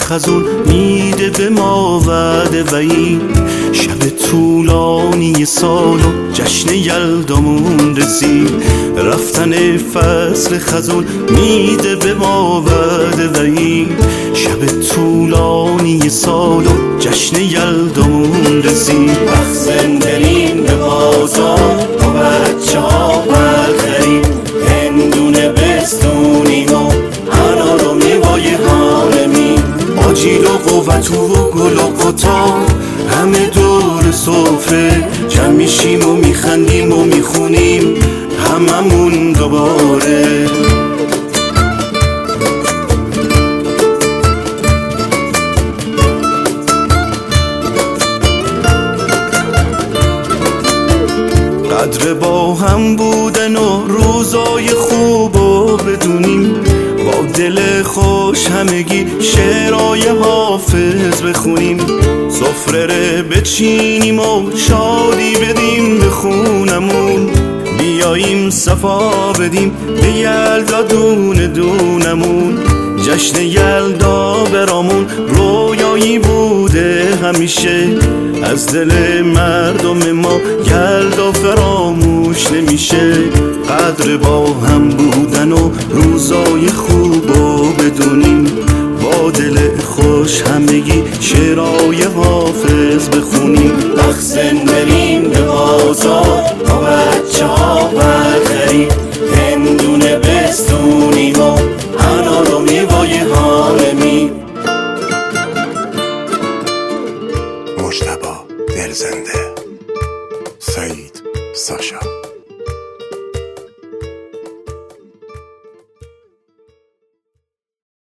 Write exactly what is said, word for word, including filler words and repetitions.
خزون میده به ما وعده وعید. شب طولانی سال و جشن یلدامون رسید. رفتن فصل خزون میده به ما وعده وعید. شب طولانی سال و جشن یلدامون رسید. مخزن بریم به بازار با بچه ها برخریم. هندونه بستونیم و انار و میوای حالمیم. آجیل و قوتو و گل و قطا همه دور سفره جمع میشیم و میخندیم و میخونیم هممون دوباره. قدر با هم بودن و روزای خوب و بدونیم. با دل خوش همگی شعرهای حافظ بخونیم. سفره ره بچینیم و شادی بدیم به خونمون. بیاییم صفا بدیم به یلدا دونه دونمون. جشن یلدا برامون رویایی بوده همیشه. از دل مردم ما یلدا فراموش نمیشه. قدر با هم بودن و روزای خوب و بدونیم. با دل خوش همگی شعرهای حافظ بخونیم. مخزن بریم به بازار با بچه ها برخریم. هندونه بستونیم و انار و میوای حالمیم. مجتبی دلزنده، سعید ساشا.